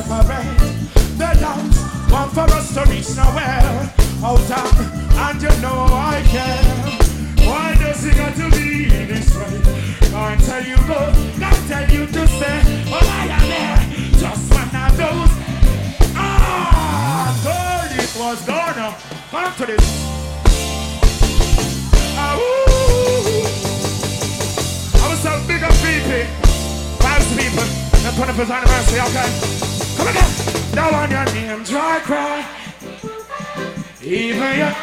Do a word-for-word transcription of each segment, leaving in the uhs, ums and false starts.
separate. They don't want for us to reach nowhere. Out of, and you know I care. Why does it got to be this way? Can't tell you go, can't tell you to stay. Oh, I am there, just one of those. Ah, told it was gonna come to this. Ah, woo. I was so big up people, five people, the twenty-fifth anniversary, okay? Come again. Now on your name, dry cry. Even you.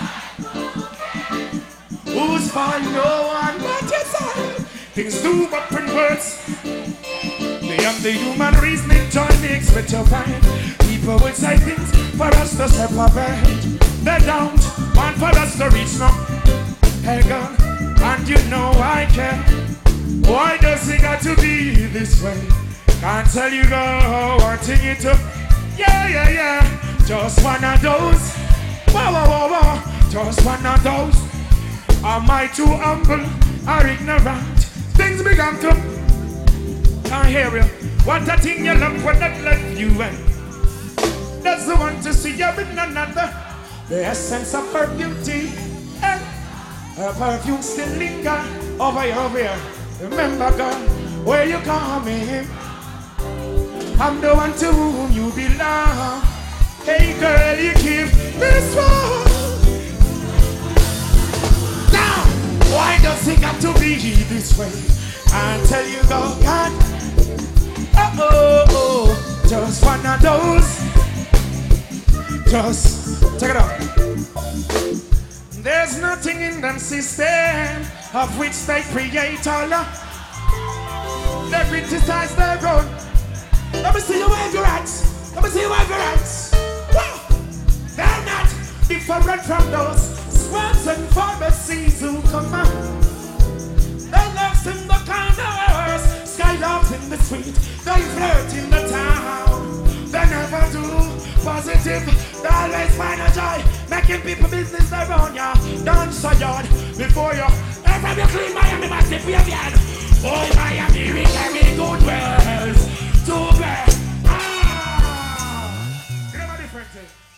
Who's fine, no one but yourself. Things do but in words. The young, the human reasoning join mix with your mind. People will say things for us to separate. They don't want for us to reach no. Hey girl, and you know I care. Why does it got to be this way? Can't tell you go, wanting it to. Yeah, yeah, yeah. Just one of those. Whoa, whoa, whoa, whoa. Just one of those. Am I too humble or ignorant? Things began to. Can't hear you. What a thing you love when that left you in. That's the one to see you in another. The essence of her beauty and her perfume still linger over here, over here. Remember, girl, where you coming? I'm the one to whom you belong. Hey, girl, you keep this one. Why does it got to be this way? I tell you, go, God. Oh, oh, oh, just one of those. Just check it out. There's nothing in them system of which they create all of. They criticize their own. Let me see you wave your hands. Let me see you wave your hands. Whoa. They're not different from those swamps and pharmacies who come out. They lurks in the corners, skylarks in the street, they flirt in the town. They never do positive, they always find a joy, making people business around ya. Dance a yard before you ever you clean Miami massive behavior. Oh, Miami, we carry good wells to bear. Ah! You know what different thing?